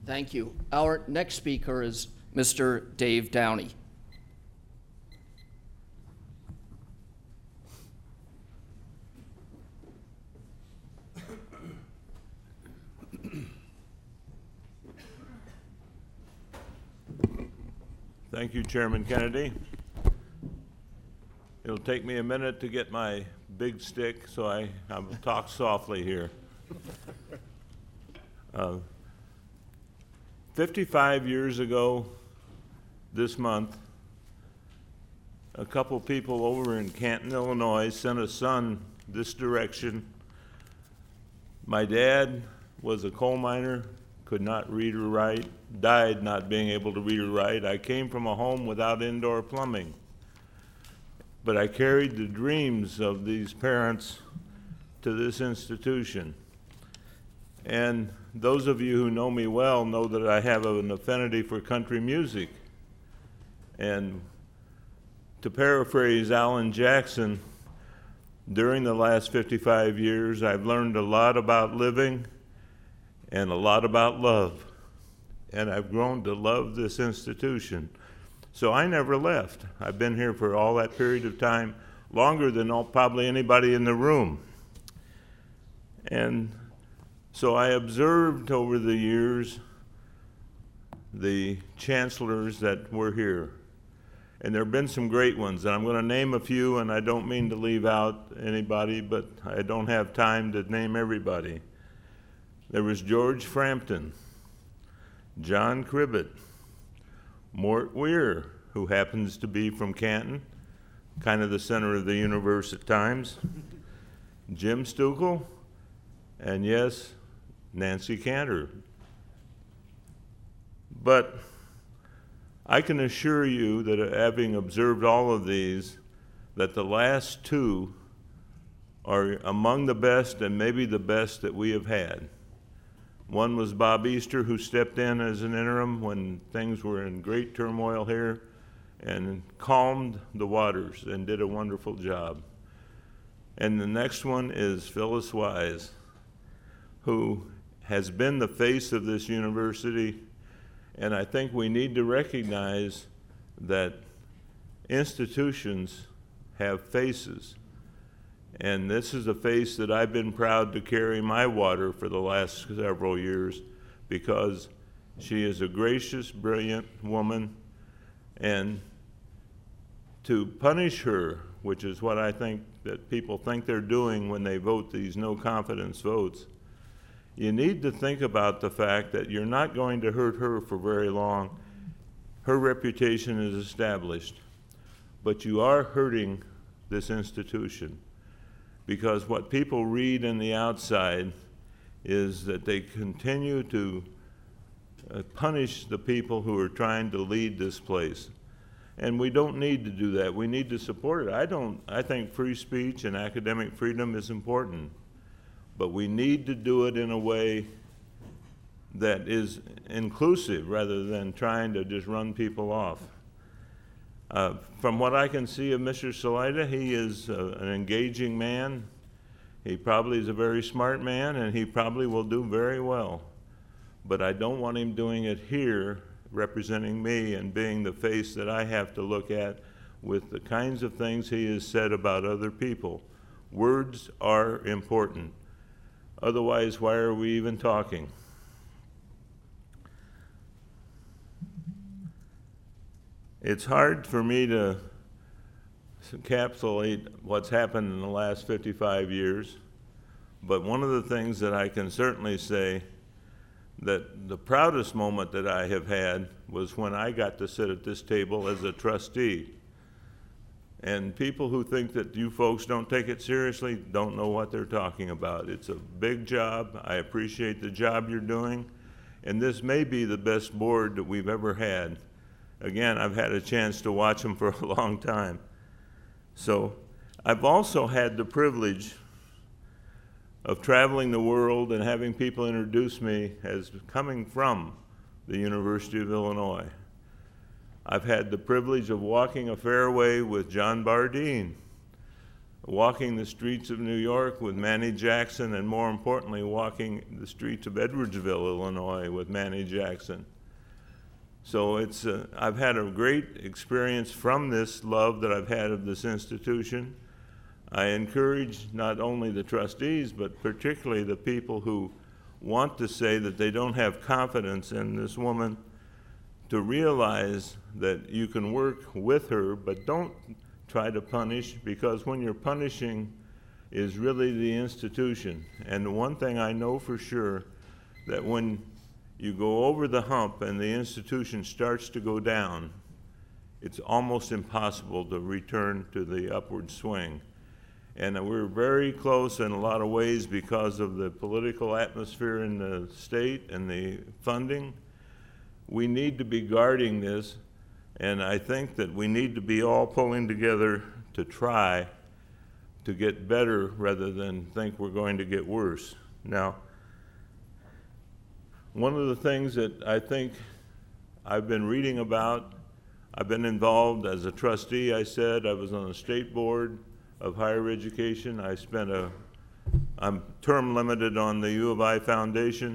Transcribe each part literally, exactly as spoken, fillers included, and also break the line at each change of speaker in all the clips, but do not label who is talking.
Thank you. Our next speaker is Mister Dave Downey.
Thank you, Chairman Kennedy. It'll take me a minute to get my big stick, so I, I will talk softly here. Uh, fifty-five years ago this month, a couple people over in Canton, Illinois sent a son this direction. My dad was a coal miner, could not read or write, died not being able to read or write. I came from a home without indoor plumbing, but I carried the dreams of these parents to this institution. And those of you who know me well know that I have an affinity for country music. And to paraphrase Alan Jackson, during the last fifty-five years, I've learned a lot about living and a lot about love. And I've grown to love this institution. So I never left. I've been here for all that period of time, longer than all, probably anybody in the room. And so I observed over the years the chancellors that were here. And there have been some great ones, and I'm going to name a few, and I don't mean to leave out anybody, but I don't have time to name everybody. There was George Frampton, John Cribbett, Mort Weir, who happens to be from Canton, kind of the center of the universe at times, Jim Stuckel, and yes, Nancy Cantor. But I can assure you that having observed all of these, that the last two are among the best and maybe the best that we have had. One was Bob Easter, who stepped in as an interim when things were in great turmoil here and calmed the waters and did a wonderful job. And the next one is Phyllis Wise, who has been the face of this university. And I think we need to recognize that institutions have faces. And this is a face that I've been proud to carry my water for the last several years, because she is a gracious, brilliant woman. And to punish her, which is what I think that people think they're doing when they vote these no confidence votes, you need to think about the fact that you're not going to hurt her for very long. Her reputation is established, but you are hurting this institution, because what people read in the outside is that they continue to uh, punish the people who are trying to lead this place. And we don't need to do that. We need to support it. I don't, I think free speech and academic freedom is important, but we need to do it in a way that is inclusive rather than trying to just run people off. Uh, from what I can see of Mister Salida, he is uh, an engaging man. He probably is a very smart man, and he probably will do very well. But I don't want him doing it here, representing me and being the face that I have to look at with the kinds of things he has said about other people. Words are important. Otherwise, why are we even talking? It's hard for me to encapsulate what's happened in the last fifty-five years, but one of the things that I can certainly say, that the proudest moment that I have had was when I got to sit at this table as a trustee. And people who think that you folks don't take it seriously don't know what they're talking about. It's a big job. I appreciate the job you're doing, and this may be the best board that we've ever had. Again, I've had a chance to watch them for a long time. So I've also had the privilege of traveling the world and having people introduce me as coming from the University of Illinois. I've had the privilege of walking a fairway with John Bardeen, walking the streets of New York with Manny Jackson, and more importantly, walking the streets of Edwardsville, Illinois with Manny Jackson. So it's, uh, I've had a great experience from this love that I've had of this institution. I encourage not only the trustees, but particularly the people who want to say that they don't have confidence in this woman, to realize that you can work with her, but don't try to punish, because when you're punishing is really the institution. And the one thing I know for sure, that when you go over the hump and the institution starts to go down, it's almost impossible to return to the upward swing. And we're very close in a lot of ways because of the political atmosphere in the state and the funding. We need to be guarding this, and I think that we need to be all pulling together to try to get better rather than think we're going to get worse. Now, one of the things that I think I've been reading about, I've been involved as a trustee. I said I was on the state board of higher education. I spent a, I'm term limited on the U of I Foundation.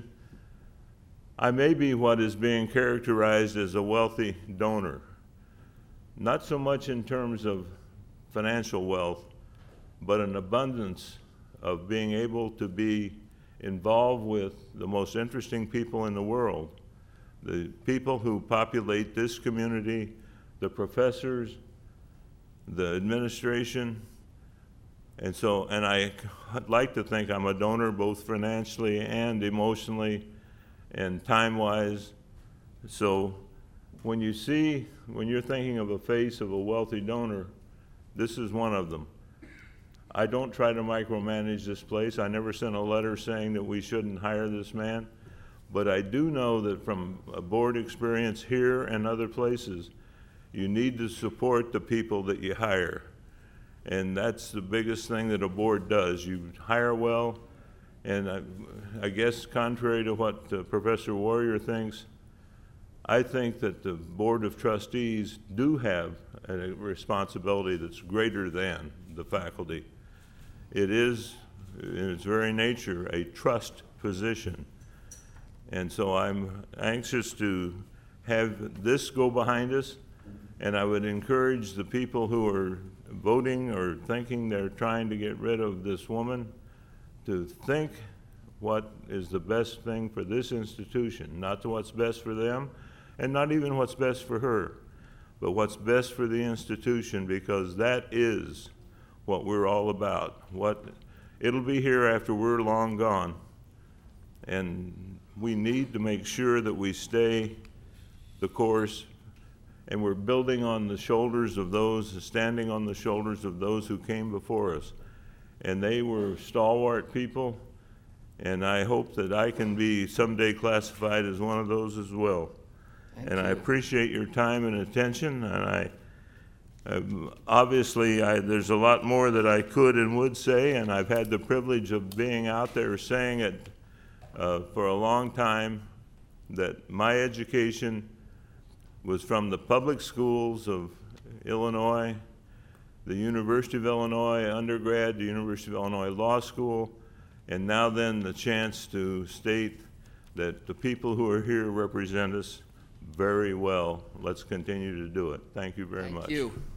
I may be what is being characterized as a wealthy donor, not so much in terms of financial wealth, but an abundance of being able to be involved with the most interesting people in the world, the people who populate this community, the professors, the administration. And so, and I, I'd like to think I'm a donor both financially and emotionally and time-wise. So when you see, when you're thinking of a face of a wealthy donor, this is one of them. I don't try to micromanage this place. I never sent a letter saying that we shouldn't hire this man, but I do know that from a board experience here and other places, you need to support the people that you hire. And that's the biggest thing that a board does. You hire well, and I, I guess contrary to what uh, Professor Warrior thinks, I think that the Board of Trustees do have a responsibility that's greater than the faculty. It is, in its very nature, a trust position. And so I'm anxious to have this go behind us, and I would encourage the people who are voting or thinking they're trying to get rid of this woman to think what is the best thing for this institution, not what's best for them, and not even what's best for her, but what's best for the institution, because that is what we're all about. What it'll be here after we're long gone, and we need to make sure that we stay the course, and we're building on the shoulders of those, standing on the shoulders of those who came before us, and they were stalwart people, and I hope that I can be someday classified as one of those as well.
Thank
and
you.
I appreciate your time and attention, and I Um, obviously, I, there's a lot more that I could and would say, and I've had the privilege of being out there saying it uh, for a long time, that my education was from the public schools of Illinois, the University of Illinois undergrad, the University of Illinois Law School, and now then the chance to state that the people who are here represent us very well. Let's continue to do it. Thank you very much.
Thank you.